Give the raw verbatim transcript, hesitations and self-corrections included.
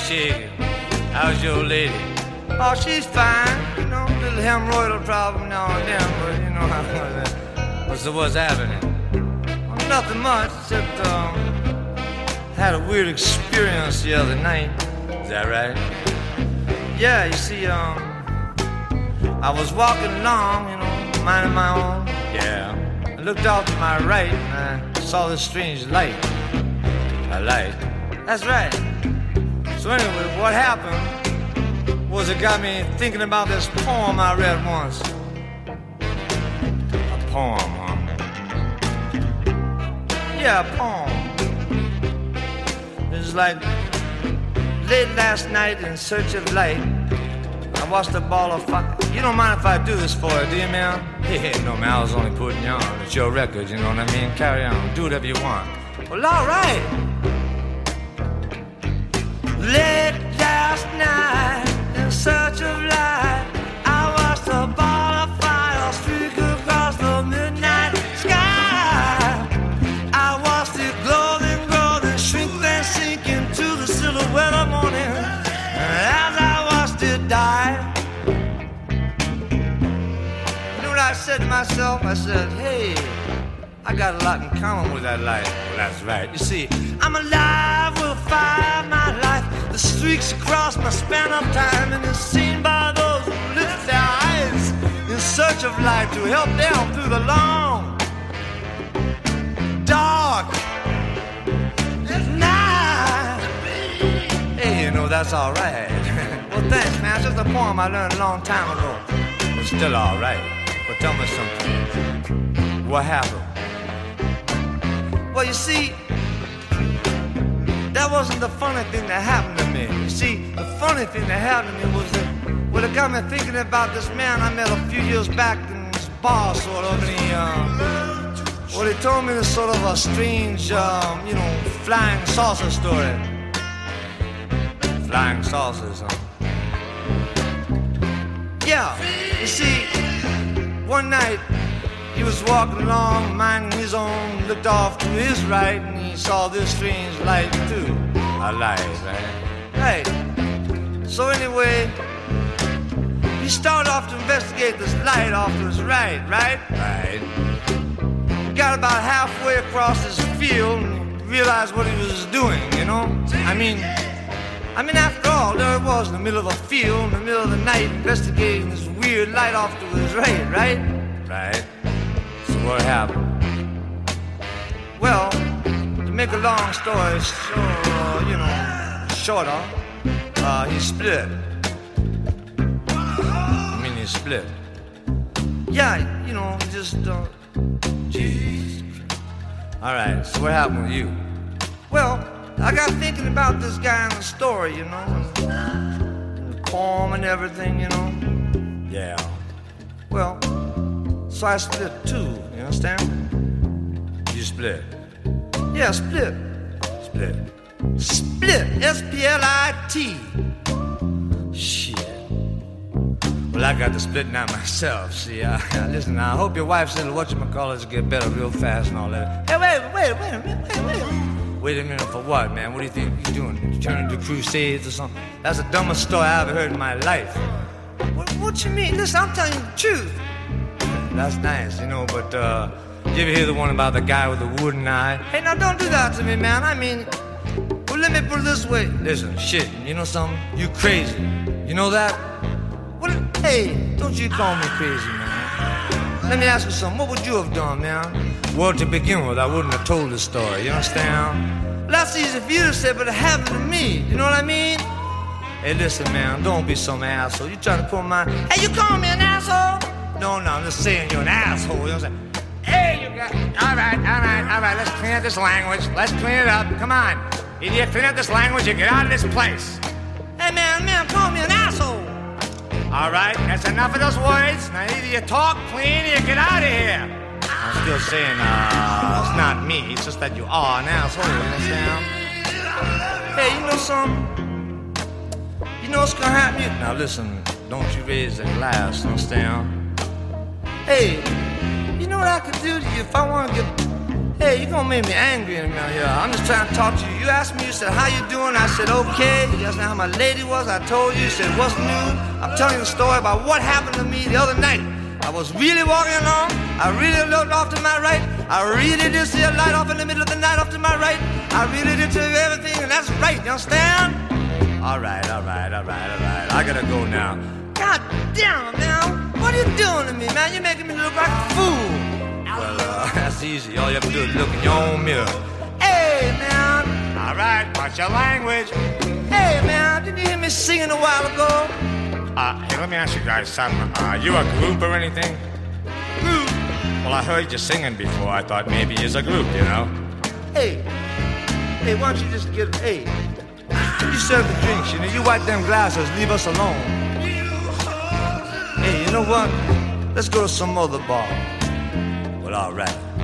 shaking. How's your lady? Oh, she's fine. You know, a little hemorrhoidal problem now and then, but you know how that. What's, what's happening? Well, nothing much, except, um, had a weird experience the other night. Is that right? Yeah, you see, um, I was walking along, you know, minding my own. Yeah. I looked off to my right and I saw this strange light. A light? That's right. So anyway, what happened was it got me thinking about this poem I read once. A poem, huh? Yeah, a poem. It was like late last night in search of light. I watched a ball of fire. You don't mind if I do this for you, do you, man? Yeah, no, man, I was only putting you on. It's your record, you know what I mean? Carry on. Do whatever you want. Well, all right. Late last night in search of light, I watched a ball of fire streak across the midnight sky. I watched it glow, then grow, then shrink, then sink into the silhouette of morning. And as I watched it die, you know what I said to myself? I said, hey, I got a lot in common with that light. Well, that's right. You see, I'm alive with fire in my life. The streaks across my span of time, and is seen by those who lift their eyes in search of light to help them through the long, dark night. Hey, you know, that's all right. Well, thanks, man. It's just a poem I learned a long time ago. It's still all right. But tell me something. What happened? Well, you see, that wasn't the funny thing that happened to me. You see, the funny thing that happened to me was that, well, it got me thinking about this man I met a few years back in this bar, sort of, and he, uh, well, he told me this sort of a strange, um, you know, flying saucer story. Flying saucers, huh? Yeah, you see, one night, he was walking along, minding his own, looked off to his right, and he saw this strange light too. A light, right? Right. So anyway, he started off to investigate this light off to his right, right? Right. He got about halfway across this field and realized what he was doing, you know? I mean, I mean, after all, there it was in the middle of a field, in the middle of the night, investigating this weird light off to his right, right? Right. What happened? Well, to make a long story short, uh, you know, shorter, uh, he split. I mean, he split. Yeah, you know, just, uh, jeez. All right, so what happened with you? Well, I got thinking about this guy in the story, you know, and the poem and everything, you know. Yeah. Well, so I split too, you understand? You split? Yeah, split. Split. Split. S P L I T. Shit. Well, I got to split now myself, see. I, I, listen, I hope your wife's little whatchamacallits get better real fast and all that. Hey, wait, wait, wait a minute, wait, wait a minute. Wait a minute for what, man? What do you think you're doing? You turning into crusades or something? That's the dumbest story I ever heard in my life. What, what you mean? Listen, I'm telling you the truth. That's nice, you know, but, uh, you ever hear the one about the guy with the wooden eye? Hey, now don't do that to me, man. I mean, well, let me put it this way. Listen, shit, you know something? You crazy. You know that? What? Hey, don't you call me crazy, man. Let me ask you something. What would you have done, man? Well, to begin with, I wouldn't have told this story, you understand? Well, that's easy for you to say, but it happened to me. You know what I mean? Hey, listen, man, don't be some asshole. You trying to put my... Hey, you call me an asshole? No, no, I'm just saying you're an asshole. You know what I'm saying? Hey, you got... All right, all right, all right. Let's clean up this language. Let's clean it up. Come on. Either you clean up this language or get out of this place. Hey, man, man, call me an asshole. All right, that's enough of those words. Now, either you talk clean or you get out of here. I'm still saying, uh, it's not me. It's just that you are an asshole. You understand? Hey, you know something? You know what's gonna happen? Now, listen. Don't you raise a glass. You understand? Hey, you know what I could do to you if I want to get... Hey, you're gonna make me angry around here. I'm just trying to talk to you. You asked me, you said, how you doing? I said, okay. You asked me how my lady was. I told you. You said, what's new? I'm telling you the story about what happened to me the other night. I was really walking along. I really looked off to my right. I really did see a light off in the middle of the night off to my right. I really did tell you everything, and that's right. You understand? All right, all right, all right, all right. I gotta go now. God damn, man. What are you doing to me, man? You're making me look like a fool. Well, uh, that's easy. All you have to do is look in your own mirror. Hey, man. All right, watch your language. Hey, man, didn't you hear me singing a while ago? Uh, hey, let me ask you guys something. Are you a group or anything? Group? Well, I heard you singing before. I thought maybe you're a group, you know? Hey, hey, why don't you just get, hey, you serve the drinks, you know, you wipe them glasses, leave us alone. Hey, you know what? Let's go to some other bar. Well, all right.